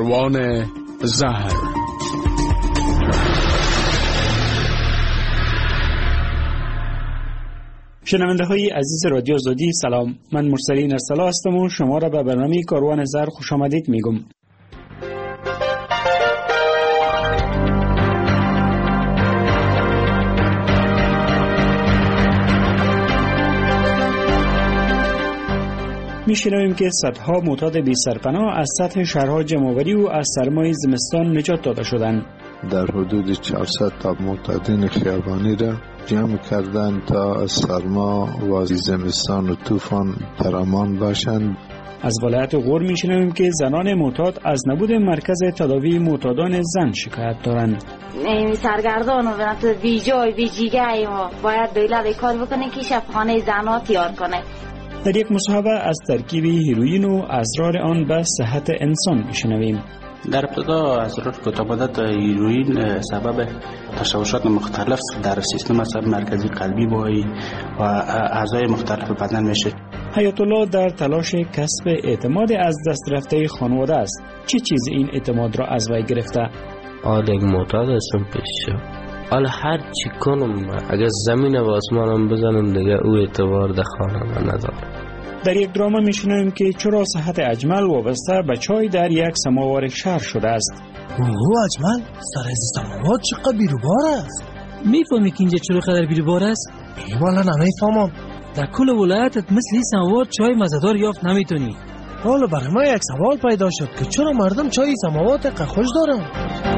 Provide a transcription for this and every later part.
کاروان زهر. شنونده های عزیز رادیو آزادی سلام، من مرسلین ارسلا هستم و شما را به برنامه کاروان زهر خوش آمدید میگم. می‌شنویم که صدها معتاد بی سرپناه از سطح شهرها جمع‌آوری و از سرمای زمستان نجات داده شدند. در حدود 400 تا معتادین خیابانی را جمع کردند تا از سرما و زمستان و طوفان در امان باشند. از ولایت غور می‌شنویم که زنان معتاد از نبود مرکز تداوی معتادان زن شکایت دارند. سرگردان و بنابراین بی جای بی جیگه ما باید دولت کار بکنه که شفاخانه زن‌ها تیار کنه. در یک مصاحبه از ترکیب هیروئین و اسرار آن به صحت انسان میشنویم. در ابتدا اسرار کتابت هیروئین سبب تشوشات مختلف در سیستم عصبی مرکزی قلبی و اعضای مختلف بدن میشه. حیات الله در تلاش کسب اعتماد از دست رفته خانواده است. چه چیز این اعتماد را از وی گرفته؟ یک معتاد هستم پیش. حالا هر چی کنم اگر زمین و آسمانم بزنم دیگه او اعتبار در خانه من نداره. در یک دراما میشنویم که چرا صحت اجمل وابسته به چای در یک سماور شهر شده است. اوه اجمل، سر از سماور چقدر بیروبار است. میفهمی که اینجا چرا قدر بیروبار است؟ والا نمیفهمم. در کل ولایتت مثل سماور چای مزه‌دار یافت نمیتونی. حالا برای ما یک سوال پیدا شد که چرا مردم چای سماور تقه خوش دارن؟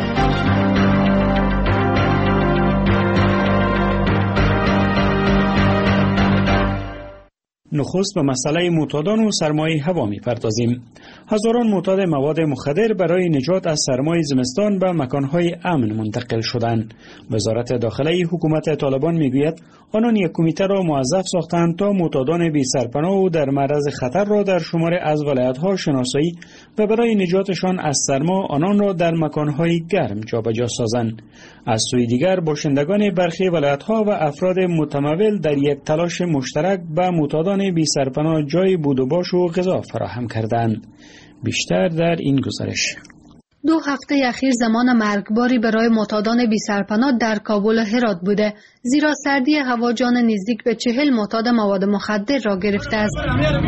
نخست به مسئله معتادان و سرمای هوا می‌پردازیم. هزاران معتاد مواد مخدر برای نجات از سرمای زمستان به مکانهای امن منتقل شدند. وزارت داخله حکومت طالبان میگوید آنان یک کمیته را موظف ساختند تا معتادان بی سرپناه و در معرض خطر را در شمار از ولایت‌ها شناسایی و برای نجاتشان از سرما آنان را در مکانهای گرم جابجا سازند. از سوی دیگر باشندگان برخی ولایت‌ها و افراد متمول در یک تلاش مشترک به معتادان بی سرپناه جای بود و باش و غذا فراهم کردند. بیشتر در این گزارش. 2 هفته اخیر زمان مرگباری برای معتادان بی سرپناه در کابل و هرات بوده، زیرا سردی هوا جان نزدیک به 40 معتاد مواد مخدر را گرفته است.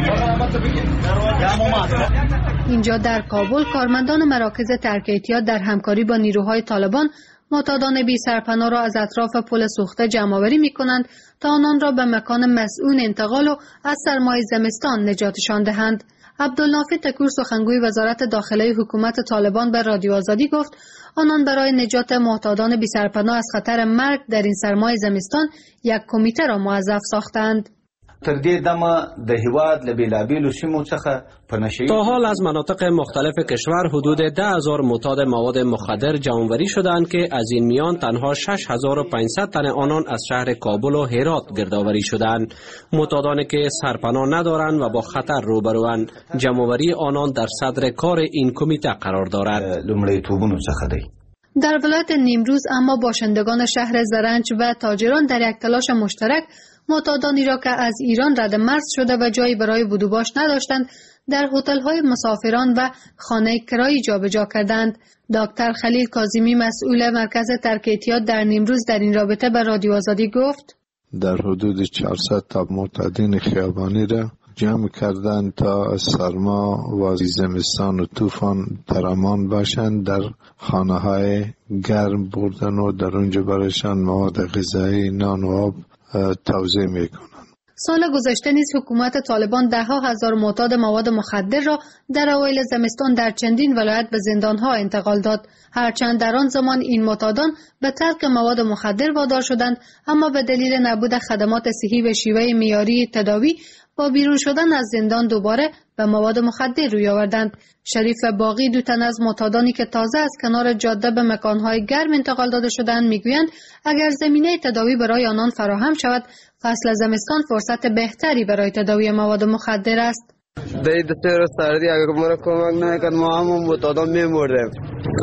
اینجا در کابل کارمندان مراکز ترک اعتیاد در همکاری با نیروهای طالبان معتادان بی سرپناه را از اطراف پل سوخته جمع‌آوری می‌کنند تا آنان را به مکان مسئول انتقال و از سرمای زمستان نجاتشان دهند. عبدالنافع تکور سخنگوی وزارت داخله حکومت طالبان به رادیو آزادی گفت آنان برای نجات معتادان بی سرپناه از خطر مرگ در این سرمای زمستان یک کمیته را موظف ساختند. تر دې دمه د هیواد له بیلابیلو سیمو څخه په نشه‌ای تا حال از مناطق مختلف کشور حدود 10,000 معتاد مواد مخدر جمع‌آوری شدند که از این میان تنها 6,500 تن آنان از شهر کابل و هرات گردآوری شدند. معتادانی که سرپناه ندارند و با خطر روبروند، جمع‌آوری آنان در صدر کار این کمیته قرار دارد. لومړی توبونو څخه دی. در ولایت نیمروز اما باشندگان شهر زرنج و تاجران در یک تلاش مشترک معتادانی را که از ایران رد مرز شده و جایی برای بود و باش نداشتند در هتل‌های مسافران و خانه کرایی جابجا کردند. دکتر خلیل کاظمی مسئول مرکز ترک اعتیاد در نیمروز در این رابطه به رادیو آزادی گفت در حدود 400 تا معتادین خیابانی را جمع کردند تا از سرما و زمستان و طوفان در امان باشند. در خانه‌های گرم بردن و در اونجا برایشان مواد غذایی، نان و آب توزیع میکنند. سال گذشته نیز حکومت طالبان 10,000 معتاد مواد مخدر را در اوایل زمستان در چندین ولایت به زندانها انتقال داد. هرچند در آن زمان این معتادان به ترک مواد مخدر وادار شدند، اما به دلیل نبود خدمات صحی و شیوه معیاری تداوی با بیرون شدن از زندان دوباره به مواد مخدر روی آوردند. شریف باقی 2 تن از معتادانی که تازه از کنار جاده به مکانهای گرم انتقال داده شدند میگویند اگر زمینه تداوی برای آنان فراهم شود، فصل زمستان فرصت بهتری برای تداوی مواد مخدر است. در دستور سردی اگر ما را کمک نکرد ما همون معتادان میمردیم.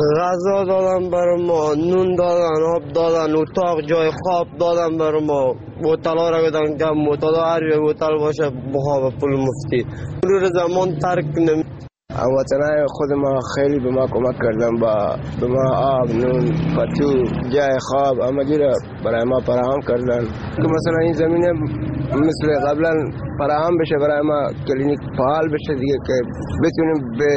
غذا دادن برای ما، نون دادن، آب دادن، اتاق جای خواب دادن برای ما. هتل‌ها را گفتن که معتادا هر هتل باشه بخواب پول مفتی. مرور زمان ترک هموطنای خود ما خیلی به ما کمک کردن، به ما آب، نون، پتو، جای خواب همگی را برای ما فراهم کردن که مثلا این زمینه مثل قبلا فراهم بشه، برای ما کلینیک فعال بشه دیگه، که بتونیم به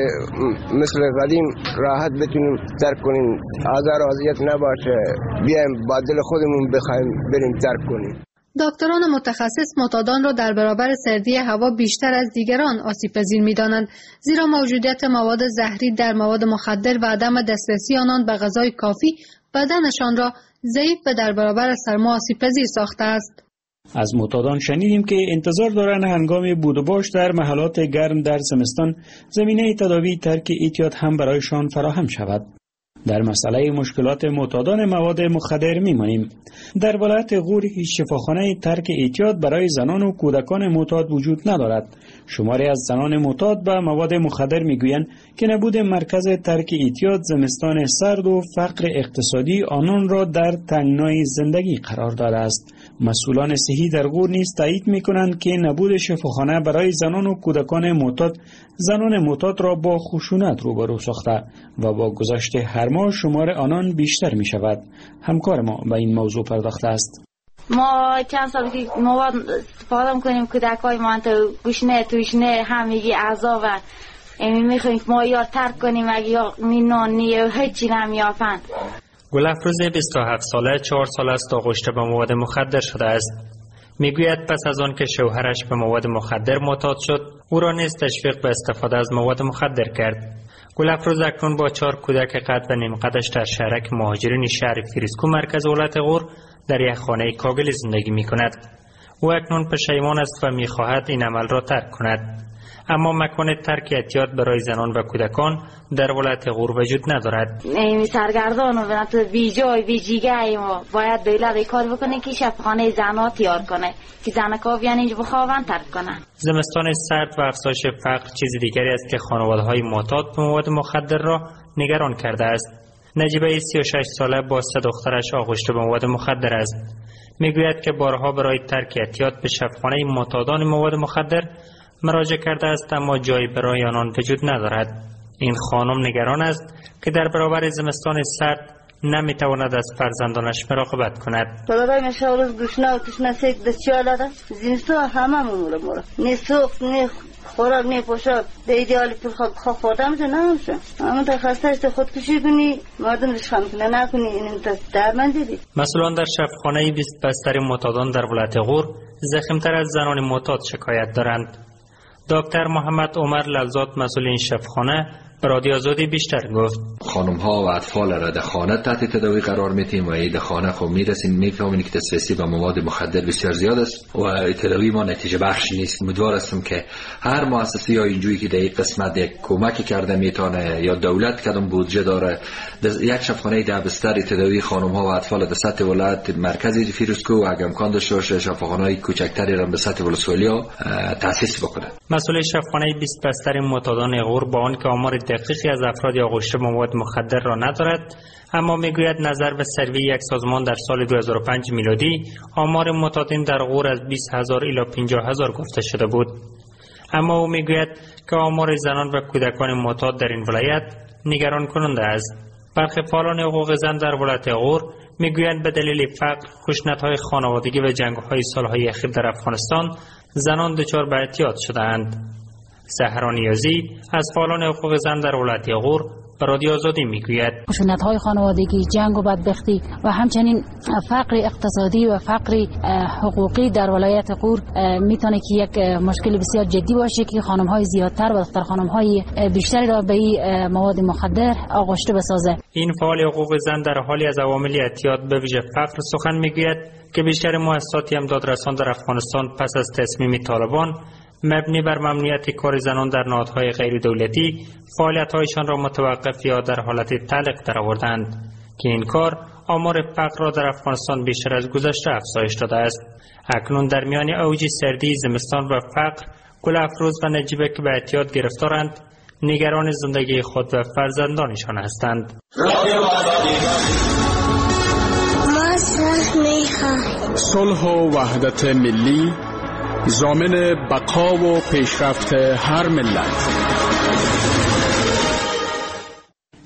مثل قدیم راحت بتونیم ترک کنیم، آزار و اذیت نباشه، بیایم با دل خودمون بخوایم بریم ترک کنیم. دکتران متخصص معتادان را در برابر سردی هوا بیشتر از دیگران آسیب پذیر می‌دانند، زیرا موجودیت مواد زهری در مواد مخدر و عدم دسترسی آنان به غذای کافی بدنشان را ضعیف و در برابر سرما آسیب پذیر ساخته است. از معتادان شنیدیم که انتظار دارند هنگام بود و باش در محلات گرم در زمستان زمینه تداوی ترک اعتیاد هم برایشان فراهم شود. در مسئله مشکلات معتادان مواد مخدر میمانیم. در ولایت غور هیچ شفاخانه ترک اعتیاد برای زنان و کودکان معتاد وجود ندارد. شماری از زنان معتاد به مواد مخدر میگویند که نبود مرکز ترک اعتیاد زمستان سرد و فقر اقتصادی آنان را در تنگنای زندگی قرار داده است. مسئولان صحی در غور نیز تایید میکنند که نبود شفاخانه برای زنان و کودکان معتاد زنان معتاد را با خشونت روبرو ساخته و با گذشت هر ماه شمار آنان بیشتر می شود. همکار ما به این موضوع پرداخته است. ما چند سال که مواد استفاده میکنیم، کودکای ما گوشنه توشنه همگی اعضا و میخوایم ما یا ترک کنیم اگه یا نانی هیچی نمیافند. گلافروز 27 ساله 4 سال است آغشته به مواد مخدر شده است. میگوید پس از آن که شوهرش به مواد مخدر معتاد شد، او را نیز تشویق به استفاده از مواد مخدر کرد. گلافروز اکنون با 4 کودک قد و نیم قدش در شهرک مهاجرین شهر فریسکو مرکز ولایت غور در یک خانه کاگل زندگی می کند. او اکنون پشیمان است و می خواهد این عمل را ترک کند. اما مکان ترک اعتیاد برای زنان و کودکان در ولایت غور وجود ندارد. این سرگردان و بنات بی جای بی جیگه ما باید دولت کار بکنه که شفاخانه زنها تیار کنه که زنکا بیان اینجا بخوابن ترک کنن. زمستان سرد و افزایش فقر چیز دیگری است که خانواده‌های معتاد به مواد مخدر را نگران کرده است. نجیبه 36 ساله با 3 دخترش آغشته به مواد مخدر است. میگوید که بارها برای ترک اعتیاد به شفاخانه معتادان مواد مخدر مراجعه کرده است، اما جایی برای آنان وجود ندارد. این خانم نگران است که در برابر زمستان سرد نمیتواند از فرزندانش مراقبت کند. برای مشاورز گوشنا و تشنا سیک دستیال داره. زمستان همه مورا. نه سوخت نه خوراک نه پوشاک. ایدئالی پول خوردم چه نمیشه. اما تا خسته‌اش خودکشی کنی مردم رشخه میکنه نکنی این درمان دیدی. مسئولان در شفاخانه 20 بستر معتادان در ولایت غور ضخیم‌تر از زنان معتاد شکایت دارند. دکتر محمد عمر للزاد مسئول این شفاخانه به رادیو آزادی بیشتر گفت. خانم ها و اطفال را در خانه تحت تداوی قرار میتیم و این خانه خب میرسیم میفهمیم که دسترسی به مواد مخدر بسیار زیاد است و تداوی ما نتیجه بخش نیست. امیدوار هستم که هر مؤسسه یا اینجوری که در این قسمت یک کمکی کرده میتونه یا دولت کدام بودجه داره یک شفاخانه در بستر تداوی خانم ها و اطفال در سطح ولایت مرکزی فیروزکو و اگه امکان داشته باشه شفاخانه‌های کوچکتری را به سطح ولسوالی تأسیس بکنه. مسئول شفاخانه 20 بستر معتادان غور با آنکه آمار دقیقی از افراد آغشته به مواد مخدر را ندارد، اما میگوید نظر به سروی یک سازمان در سال 2005 میلادی آمار معتادین در غور از 20,000 الی 50,000 گفته شده بود. اما او میگوید که آمار زنان و کودکان معتاد در این ولایت نگران کننده است. برخی فعالان حقوق زن در ولایت غور میگویند به دلیل فقر، خشونت‌های خانوادگی و جنگ‌های سال‌های اخیر در افغانستان زنان دچار به اعتیاد شده‌اند. زهرا نیازی از فعالان حقوق زن در ولایت غور به رادیو آزادی میگوید خشونت‌های خانوادگی، جنگ و بدبختی و همچنین فقر اقتصادی و فقر حقوقی در ولایت غور میتونه که یک مشکل بسیار جدی باشه که خانم‌های زیادتر و دختر خانم‌های بیشتری را به مواد مخدر آغشته بسازه. این فعال حقوق زن در حالی از عوامل اعتیاد به ویژه فقر سخن میگوید که بیشتر مؤسسات امدادرسان در افغانستان پس از تصمیم طالبان مبنی بر ممنوعیت کار زنان در نهادهای غیر دولتی فعالیت‌هایشان را متوقف یا در حالت تعلیق درآوردند که این کار آمار فقر را در افغانستان بیشتر از گذشته افزایش داده است. اکنون در میان اوج سردی، زمستان و فقر، گلافروز و نجیبه که به اعتیاد گرفتارند نگران زندگی خود و فرزندانشان هستند. صلح و وحدت ملی ضامن بقا و پیشرفت هر ملت.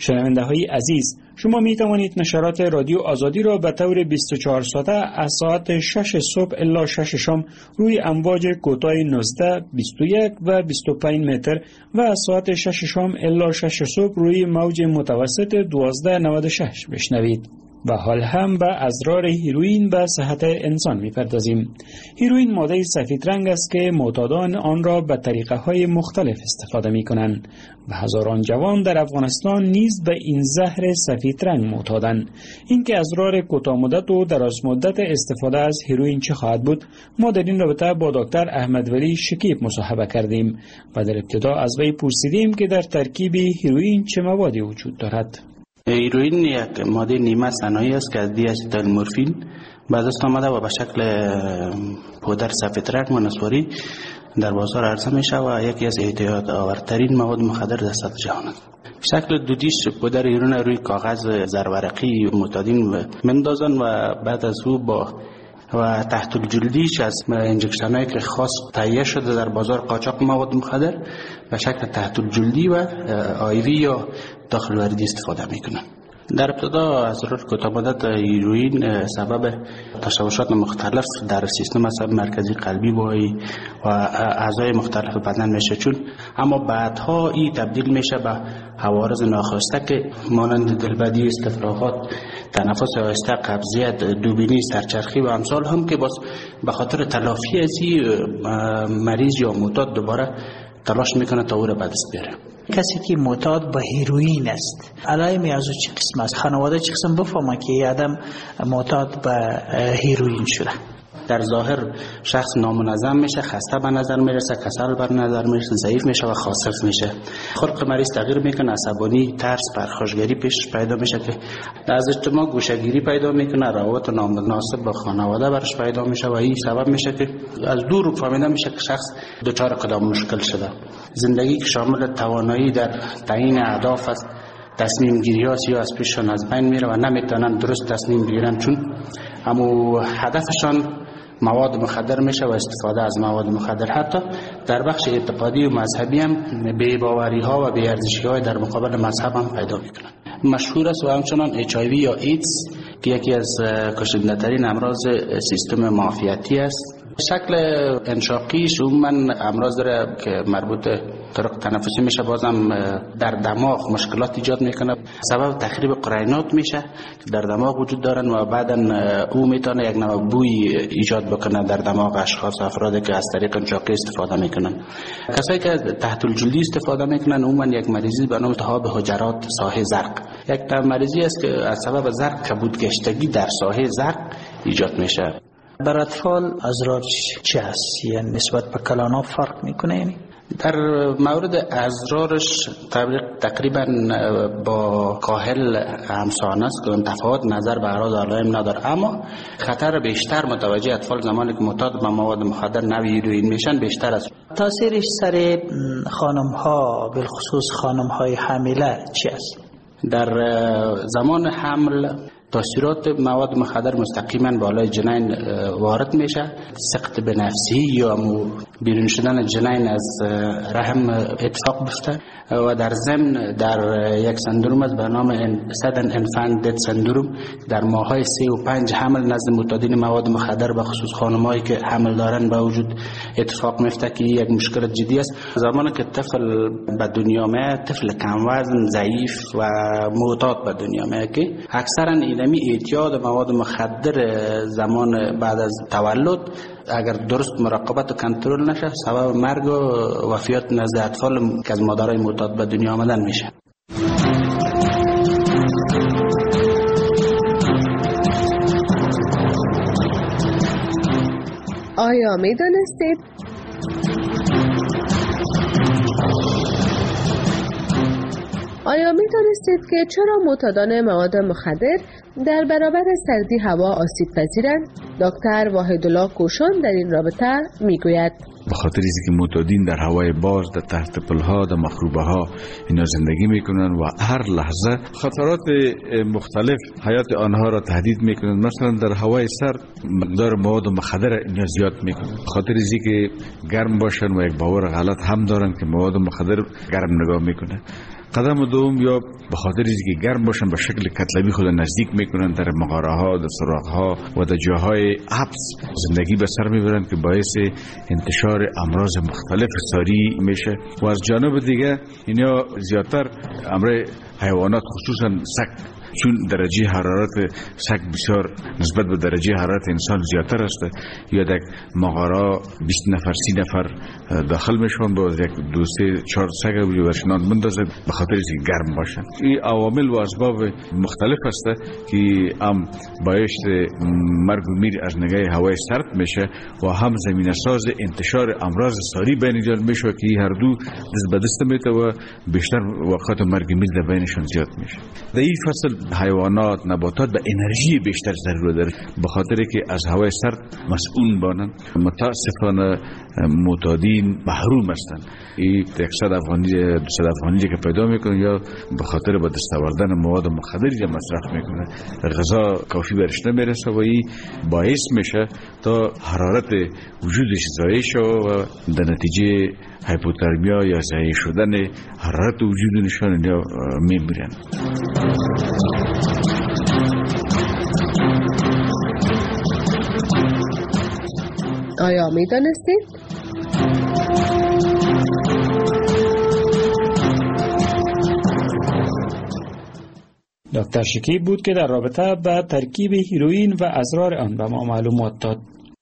شنونده های عزیز، شما می توانید نشرات رادیو آزادی را به طور 24 ساعته از ساعت 6 صبح الی 6 شام روی امواج کوتاه 19، 21 و 25 متر و از ساعت 6 شام الی 6 صبح روی موج متوسط 1296 بشنوید. و حال هم به اضرار هیروئین به صحت انسان می‌پردازیم. هیروئین ماده سفید رنگ است که معتادان آن را به طریقه های مختلف استفاده می‌کنند و هزاران جوان در افغانستان نیز به این زهر سفید رنگ معتادند. اینکه اضرار کوتاه مدت و دراز مدت استفاده از هیروئین چه خواهد بود، ما در این رابطه با دکتر احمد ولی شکیب مصاحبه کردیم و در ابتدا از وی پرسیدیم که در ترکیب هیروئین چه موادی وجود دارد. هیروئین یک ماده نیمه صناعی است که از دیاستیل مورفین به دست آمده و به شکل پودر سفید رنگ و نسواری در بازار عرضه می شود و یکی از اعتیاد آورترین مواد مخدر در سطح جهان است. شکل دودیش پودر هیروئین روی کاغذ زرورقی معتادین میندازند و بعد از او با و تحت الجلدیش از انجکشن هایی که خاص تهیه شده در بازار قاچاق مواد مخدر به شکل تحت الجلدی و آیوی یا داخل وردی استفاده میکنن. در ابتدا اضرار کوتاه مدت هیروئین سبب تشوشات مختلف در سیستم عصبی مرکزی قلبی و اعضای مختلف بدن میشه، چون اما بعدها این تبدیل میشه به عوارض ناخواسته که مانند دلبدی، استفراغات، تنفس آهسته، قبضیت، دوبینی، سرچرخی و امثال هم که باز به خاطر تلافی از این مریض یا معتاد دوباره تلاش میکنه تا او را به دست بیاره. کسی که معتاد به هیروئین است علائم از چه قسم است؟ خانواده چه قسم بفهمه که آدم معتاد به هیروئین شده؟ در ظاهر شخص نامنظم میشه، خسته به نظر میرسه، کسل بر نظر میرسه، ضعیف میشه و خاصف میشه. خلق مریض تغییر میکنه، عصبانی، ترس، پرخاشگری پیدا میشه که از اجتماع گوشه‌گیری پیدا میکنه، روابط نامناسب با خانواده برش پیدا میشه و این سبب میشه که از دور فهمیده میشه که شخص دچار کدام مشکل شده. زندگی که شامل توانایی در تعیین اهداف است، تصمیم گیری ها یا از پیششان از بین میره و نمیتونن درست تصمیم بگیرن، چون اما هدفشان مواد مخدر میشه و استفاده از مواد مخدر. حتی در بخش اعتقادی و مذهبی هم بی‌باوری ها و بی‌ارزشی های در مقابل مذهب هم پیدا میکنن. مشهور است و همچنان HIV یا ایدز که یکی از کشنده ترین امراض سیستم معافیتی است. شکل انشاقیش عموما امراض داره که مربوط طرق تنفسی میشه، بازم در دماغ مشکلات ایجاد میکنه، سبب تخریب قرینات میشه که در دماغ وجود دارن و بعدا او میتونه یک نوع بوی ایجاد بکنه در دماغ اشخاص افرادی که از طریق انشاقی استفاده میکنن. کسایی که تحت الجلدی استفاده میکنن عموما یک مریضی به نام التهاب حجرات ساحه زرق، یک مریضی است که از سبب زرق کبودگشتگی در ساحه زرق ایجاد میشه. بر اطفال اضرار چه است؟ یعنی نسبت به کلان‌ها فرق میکنه؟ یعنی در مورد اضرارش تقریبا با کاهل همسان است که تفاوت نظر به اعراض علائم نداره، اما خطر بیشتر متوجه اطفال زمانی که معتاد به مواد مخدر نوع هیروئین میشن بیشتر است. تاثیرش سر خانم‌ها بالخصوص خانم‌های حامله چی است؟ در زمان حمل تاثیرات مواد مخدر مستقیما بالای جنین وارد میشه، سقط به نفسی یا بیرون شدن جنین از رحم اتفاق بیفته و در ضمن در یک سندروم است به نام sudden infant death syndrome در ماه‌های 3 و 5 حمل نزد معتادین مواد مخدر به خصوص خانمایی که حمل دارن به وجود اتفاق میفته که یک مشکل جدی است. زمانی که طفل به دنیا میاد، طفل کم وزن، ضعیف و معتاد به دنیا میاد که اکثرا اعتیاد مواد مخدر زمان بعد از تولد اگر درست مراقبت و کنترل نشه سبب مرگ و وفیات نزد اطفال که از مادرای معتاد به دنیا آمدن میشه. آیا میدانستید که چرا معتادان مواد مخدر در برابر سردی هوا آسیب پذیرند؟ دکتر واحدالله کوشان در این رابطه میگوید به خاطر اینکه معتادین در هوای باز، در تحت پلها، در مخروبه ها اینا زندگی میکنن و هر لحظه خطرات مختلف حیات آنها را تهدید میکنن. مثلا در هوای سرد مقدار مواد مخدر اینا زیاد میکنن، به خاطر اینکه گرم باشن و یک باور غلط هم دارن که مواد مخدر گرم نگاه میکنه. قدم دوم یا به خاطر اینکه گرم باشن به شکل کتلبی خود نزدیک میکنن در مغاره ها، در سراغ ها و در جاهای حبس زندگی به سر میبرن که باعث انتشار امراض مختلف ساری میشه. و از جانب دیگه اینا زیادتر امر حیوانات خصوصا سگ، چون درجه حرارت سگ بسیار نسبت به درجه حرارت انسان زیادتر است، یا در مغاره 20 نفر 30 نفر داخل میشون با یک 2 3 4 سگ رو برشنان مندازه به خاطر اینکه گرم باشن. این عوامل و اسباب مختلف است که هم باعث مرگ و میر از نگاه هوای سرد میشه و هم زمینه ساز انتشار امراض ساری بین جان میشه که هر دو دست به دست میته و بیشتر وقت مرگ و میر در بینشون زیاد میشه. در این فصل حیوانات، نباتات به انرژی بیشتر ضرورت داره به خاطر که از هوای سرد مسئول بانند. متاسفانه معتادین محروم هستند. این 100 افغانی 200 افغانی که پیدا میکنن یا به خاطر با دست آوردن مواد مخدری که مصرف میکنه غذا کافی برش نمیرسه و این باعث میشه تا حرارت وجودش ضعیف شه و در نتیجه هایپوترمیا یا ضعیف شدن حرارت وجودشون یا میمیرن. آیا می دانستید؟ دکتر شکیب بود که در رابطه با ترکیب هیروئین و اسرار آن به ما معلومات داد.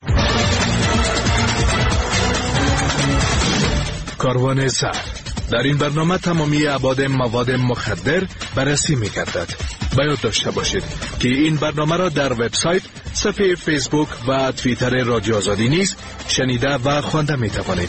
کاروان سر در این برنامه تمامی ابعاد مواد مخدر بررسی می‌گردد. باید داشته باشید که این برنامه را در وبسایت، صفحه فیسبوک و توییتر رادیو آزادی نیز شنیده و خوانده می‌توانید.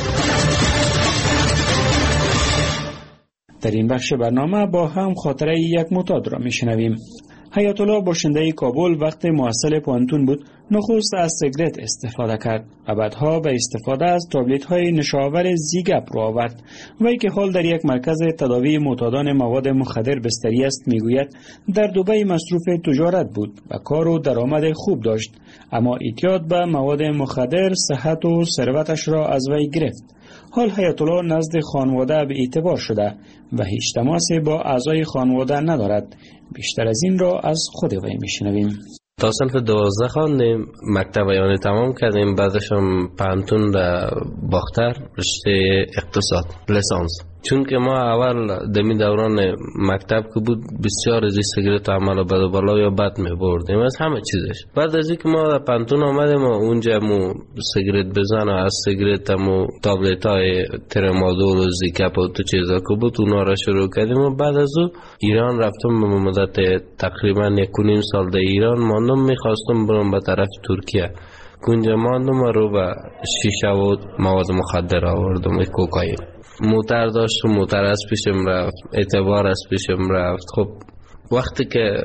در این بخش برنامه با هم خاطره یک معتاد را میشنویم. حیات الله باشنده کابل وقت محصل پانتون بود نخست از سیگرت استفاده کرد و بعدها به استفاده از تابلت های نشاور زیگپ رو آورد. وی که حال در یک مرکز تداوی معتادان مواد مخدر بستری است میگوید در دبی مصروف تجارت بود و کار و درآمد خوب داشت، اما اعتیاد به مواد مخدر صحت و ثروتش را از وی گرفت. حال حیات الله نزد خانواده به اعتبار شده و هیچ تماسی با اعضای خانواده ندارد. بیشتر از این را از خود وی میشنویم. تا صنف 12 خواندیم، مکتب یعنی تمام کردیم، بعدش هم پانتون در باختر رشته اقتصاد لیسانس. چون که ما اول دمی دوران مکتب که بود بسیار از سیگرت عمل بد و بالا یا بد می بردیم از همه چیزش. بعد از اینکه ما در پانتون آمدیم و اونجا مو سیگرت بزن و از سیگرت مو تابلت های ترمادول و زیکپ و تو چیزا که بود اونا را شروع کردیم و بعد از او ایران رفتم به مدت تقریبا 1.5 سال در ایران ماندم. میخواستم برم به طرف ترکیه، اونجا ماندم و رو به شیشه و مواد مخدر آوردم، کوکائین. موتر داشت و موتر از پیشم رفت، اعتبار از پیشم رفت. خب وقتی که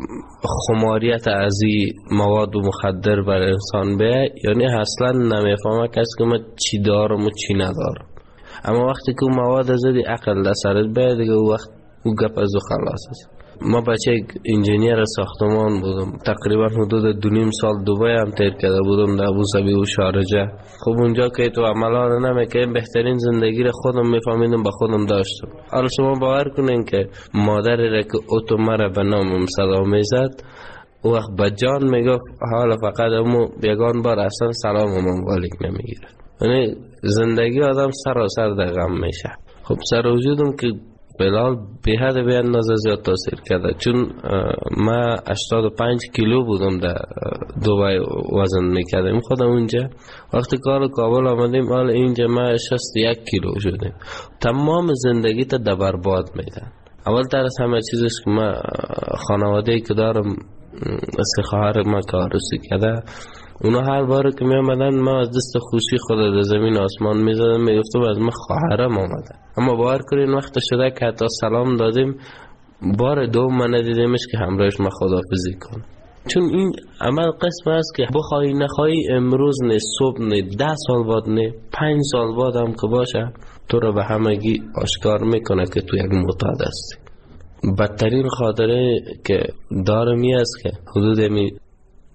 خماریت از این مواد مخدر بر انسان به یعنی اصلا نمیفهمه کسی که من چی دارم و چی ندارم، اما وقتی که مواد زدی عقل در سرت به دیگه وقت او گپ از او خلاص است. ما بچه انجینیر ساختمان بودم، تقریبا حدود 2.5 سال دبی هم تیر کرده بودم در ابوظبی و شارجه. خب اونجا که تو عملان نمیکنیم بهترین زندگی را خودم میفهمیدم به خودم داشتم. حالا شما باور کنین که مادری را که اوتو مرا به نامم صدا میزد او وقت به جان میگفت حالا فقط امو یگان بار اصلا سلام امام والیک نمیگیره. یعنی زندگی آدم سراسر در غم میشه. خب سر وجودم که بلال به حد به اندازه زیاد تاثیر کرده، چون ما 85 کیلو بودم در دبی وزن میکردم خودم اونجا. وقتی کار کابل آمدیم حالا اینجا ما 61 کیلو شدیم. تمام زندگی تا در برباد میدن. اول تر از همه چیزش که ما خانواده‌ای که دارم از خواهر ما کارسی کرده، اونا هر بار که می آمدن ما از دست خوشی خود در زمین آسمان می زدم، می گفتم از من خواهرم آمده. اما باور کنین وقت شده که حتی سلام دادیم بار دوم من ندیدیمش که همراهش ما خداحافظی کن. چون این عمل قسم است که بخوای نخوای امروز نه صبح نه 10 سال بعد نه 5 سال بعد هم که باشه تو رو به همگی آشکار میکنه که تو یک معتاد هستی. بدترین خاطره که دارم این است که حدود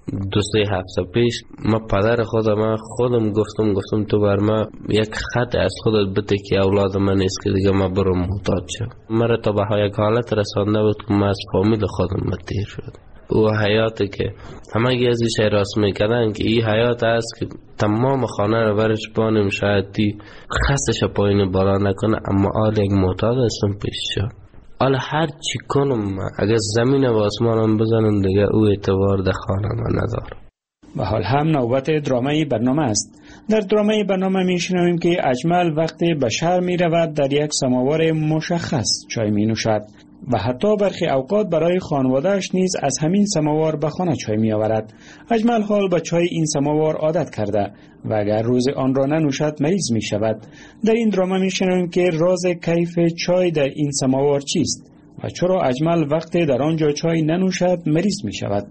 2-3 هفته پیش ما پدر خودم گفتم تو بر ما یک خط از خودت بده که اولاد من نیست که دیگه ما برم محتاج شم. مرا تا به یک حالت رسانده بود که ما از فامیل خودم متیر شد. او حیاتی که همه از ایش راست میکردن که این حیات است که تمام خانه رو برش بانیم، شاید تی خستش پایین بالا نکنه، اما آل یک معتاد هستم پیش شد. حالا هر چی کنم اگر زمین و آسمانم بزنم دیگه او اعتبار در خانه من ندارم. و حال هم نوبت درامه برنامه است. در درامه برنامه میشنویم که اجمل وقتی به شهر می رود در یک سماور مشخص چای می نوشد و حتی برخی اوقات برای خانواده‌اش نیز از همین سماور به خانه چای می آورد. اجمل حال به چای این سماور عادت کرده و اگر روز آن را ننوشد مریض می شود. در این درامه می شنویم که راز کیف چای در این سماور چیست و چرا اجمل وقتی در آنجا چای ننوشد مریض می شود.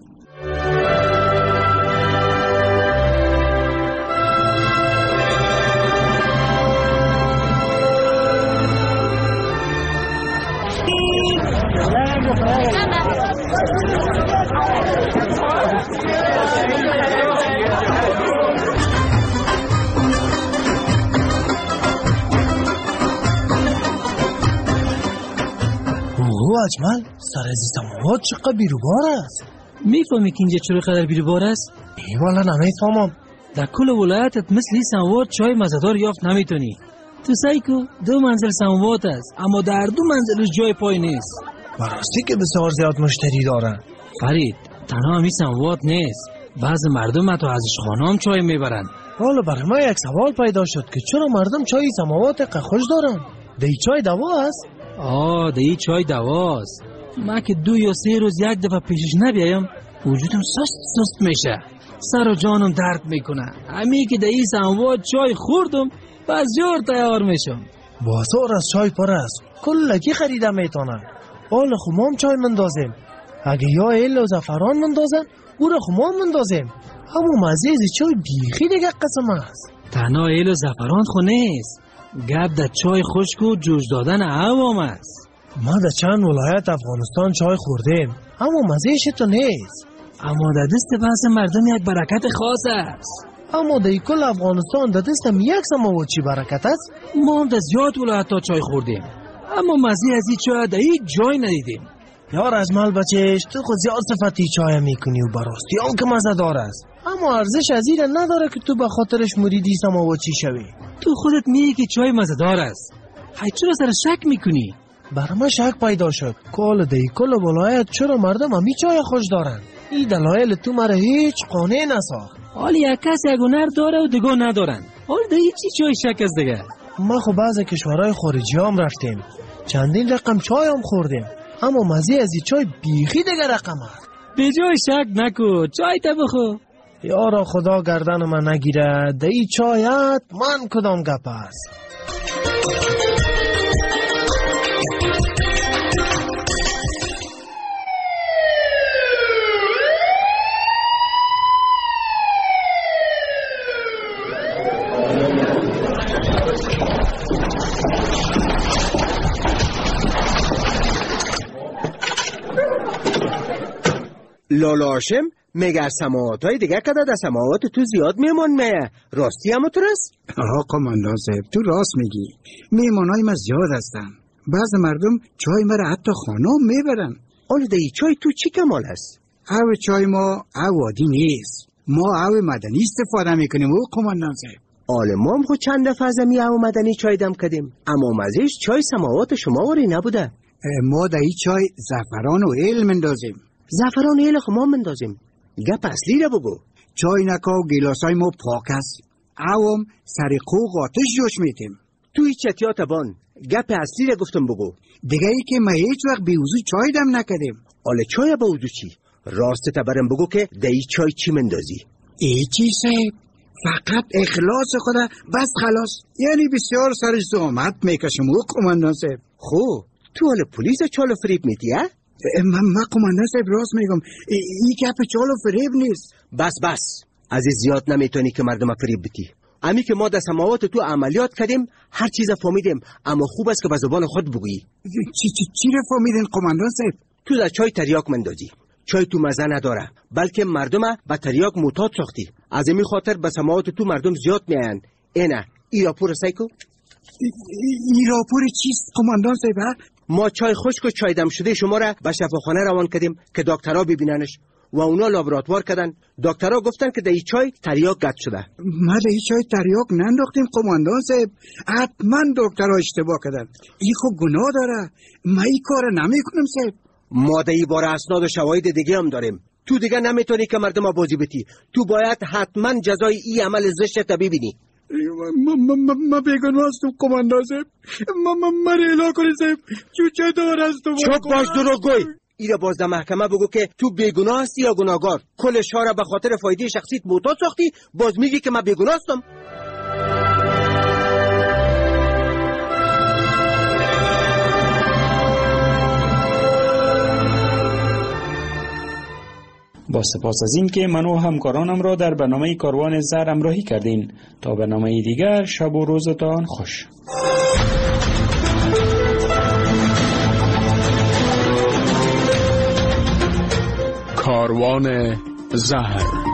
اجمل سر از سماوات چقدر بیروبار است. میفهمی که اینجا چرا قدر بیروبار است؟ والا نمیفهمم. در کل ولایتت مثل این سماوات چای مزه‌دار یافت نمیتونی. تو سایکو 2 منزل سماوات است اما در 2 منزلش جای پای نیست. براستی که بسیار زیاد مشتری دارن. فرید تنها همین سماوات نیست، بعض مردم حتی ازش خانم چای میبرن. حالا برای ما یک سوال پیدا شد که چرا مردم چای سماوات قخوش دارن؟ دی چای دوا است؟ دی چای دواست. من که 2 یا 3 روز یک دفعه پیشش نبیایم وجودم سست میشه، سر و جانم درد میکنه. همین که دی سماوات چای خوردم بسیار تیار میشم. بازار از چای پر است، کلکی خریده میتونن. حالا خمام چای مندازیم، اگه یا ایل و زعفران مندازن او را خمام مندازیم. اما مزه چای بیخی دیگه قسم است. تنها ایل و زعفران خو نیست، گپ در چای خشک و جوش دادن عوام است. ما در چند ولایت افغانستان چای خوردیم اما مزهش تو نیست. اما در دست بحث مردم یک برکت خاص است. اما در کل افغانستان در دستم یک سماوات چی برکت است؟ ما هم در زیاد ولایت ها چای خوردیم اما مزه از این چای در هیچ جای ندیدیم. یار اجمل بچهش تو خود زیاد صفتی چای میکنی و براستی آن که مزه دار است، اما ارزش از این نداره که تو به خاطرش مریدی سماواتی شوی. تو خودت میگی که چای مزه دار است، هی چرا سر شک میکنی؟ برای من شک پیدا شد کال دی کل ولایت چرا مردم همی چای خوش دارن. این دلایل تو مرا هیچ قانع نساخت. حالی یک کس یک هنر داره و دیگه ندارن، حالی دی چی چای شک از دیگه؟ ما خب بعض کشورهای خارجی هم رفتیم، چندین رقم چای هم خوردیم اما مزه از این چای بیخی دیگه رقم است. به جای شک نکو، چای تا بخو. یارا خدا گردن من نگیره، دی چایت من کدام گپ است. لالا هاشم مگر سماوات های دیگه کده در سماوات تو زیاد میمون میه، راستی همو تو رست؟ آقا قماندان صاحب تو راست میگی، میمون های ما زیاد هستن. بعض مردم چای مرا حتی خانم میبرن. حالا دی چای تو چی کمال هست؟ او چای ما او عادی نیست، ما او مدنی استفاده میکنیم و قماندان صاحب. حالا ما هم خود چند دفعه از می او مدنی چای دم کردیم اما مزهش چای سماوات شما وری نبوده. ما در این چای زعفران و ایل مندازیم. زعفران ایل خما مندازیم؟ گپ اصلی را بگو. چای نکا و گیلاسای ما پاک است، اوام سر قوق آتش جوش میتیم. تو هیچ چتیات بان گپ اصلی را گفتم بگو. دیگه ای که ما هیچ وقت بیوزو چای دم نکردیم. حالا چای با وضو چی؟ راست تبرم بگو که دایی چای چی مندازی؟ ای چی صاحب، فقط اخلاص خدا بس خلاص. یعنی بسیار سر زحمت میکشم و قماندان صاحب. خو تو حالا پلیس چالو فریب میتی ها؟ من قماندان صاحب راست میگم، این گپ چالو فریب نیست. بس از زیاد نمیتونی که مردم فریب بتی. امی که ما در سماوات تو عملیات کردیم هر چیز فهمیدیم اما خوب است که به زبان خود بگویی. چی را فهمیدین قماندان صاحب؟ تو در چای تریاک مندازی، چای تو مزه نداره، بلکه مردم به تریاک معتاد ساختی. از این خاطر به سماعات تو مردم زیاد میاین. اینه ای راپور سایکو؟ این راپور چیست قماندان صاحب؟ ما چای خشک و چای دم شده شما را به شفاخانه روان کردیم که دکترها ببیننش و اونا لابراتوار کردن. دکترها گفتن که در این چای تریاک قطع شده. ما در این چای تریاک ننداختیم قماندان صاحب. حتما دکترها اشتباه کردن. این خود گناه داره. ما این کار نمیکنم صاحب. ما در این باره اسناد و شواهد دیگه هم داریم. تو دیگه نمیتونی که مردم بازی بتی. تو باید حتما جزای این عمل زشت ببینی. ما بیگناه هستم قماندان صاحب. ما ریلا کنی صاحب. چه دار هستم. چوب باش دروغ گوی. ایره باز در محکمه بگو که تو بیگناه هستی یا گناهگار. کل شهر به خاطر فایده شخصیت معتاد ساختی، باز میگی که من بیگناه هستم. با سپاس از این که من و همکارانم را در برنامه کاروان زر همراهی کردین. تا برنامه دیگر، شب و روزتان خوش. کاروان زهر.